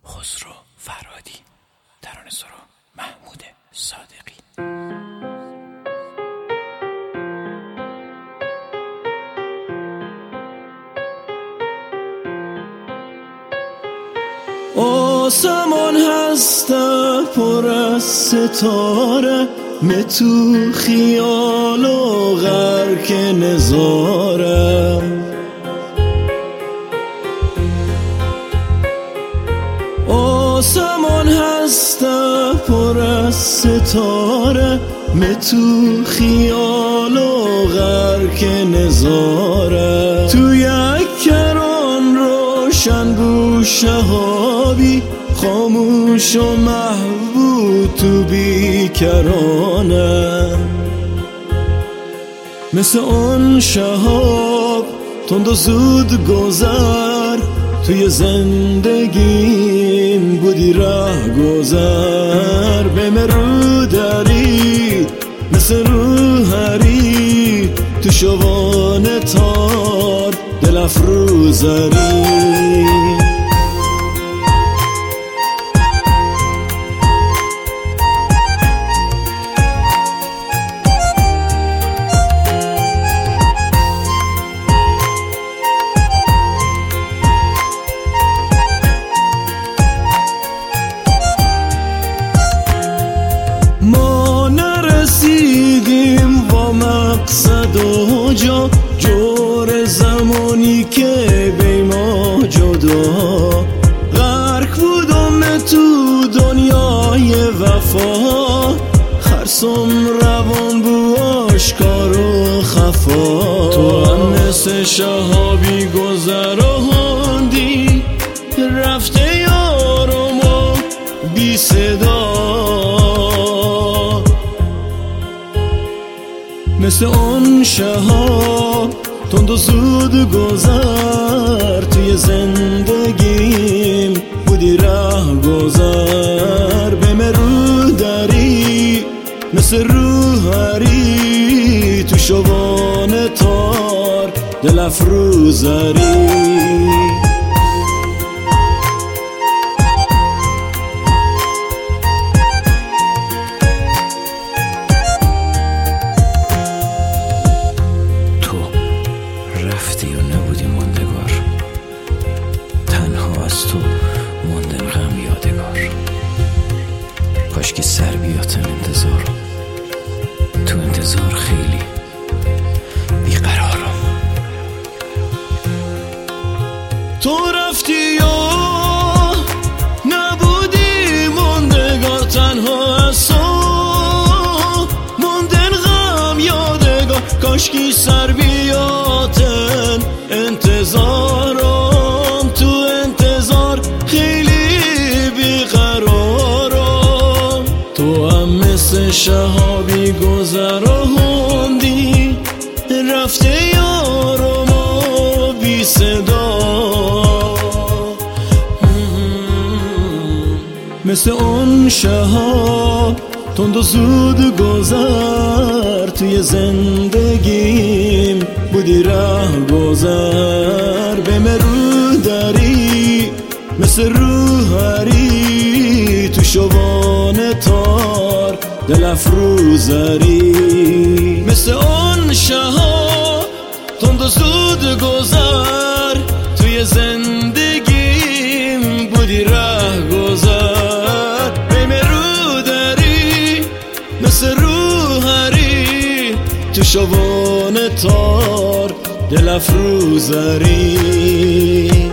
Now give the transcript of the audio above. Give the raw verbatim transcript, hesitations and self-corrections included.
خسرو فرهادی، ترانه‌سرا محمود صادقی. آسمان هسته پر از ستاره، می تو خیال و غرق نظاره. آسمان هسته پر از ستاره، می تو خیال و غرق نظاره. تو یک کران روشن بو شهابی، خاموش و محبوب تو بیکرانه. مثل اون شهاب تند و زود گذر، توی زندگیم بودی ره گذر. به مرو داری مثل روحری، تو شوان تار دل افروزری. ما نرسیدیم با مقصد و جا، جور زمانی که بی ما جدا. غرق بودم تو دنیای وفا، خرسم روان بو آشکار و خفا. تو هم مثل شهابی گذراندی، رفته یارم و بی صدا. مثل اون شهاب تند و زود گذر، توی زندگیم بودی ره گذر. به مرو داری مثل روحری، تو شوان تار دل افروزری. رفتی و نبودی ماندگار، تنها از تو موندن غم یادگار. کاش که سر بیاتن انتظار، تو انتظار خیلی بیقرارم. تو رفتی یا نبودی ماندگار، تنها از تو موندن غم یادگار. کاش که سر بیاتن انتظارم، تو انتظار خیلی بیقرارم. تو هم مثل شهابی گذراندی، رفته یارم و بی صدا. مثل اون شهاب تند و زود گذر، توی زندگیم بودی ره گذر. به مرو داری مثل روحری، تو شوان تار دل افروزری. مثل اون شهاب تند و زود گذر، توی زندگیم بودی ره گذر. به مرو داری مثل روحری، تو شوان تار دل افروزری.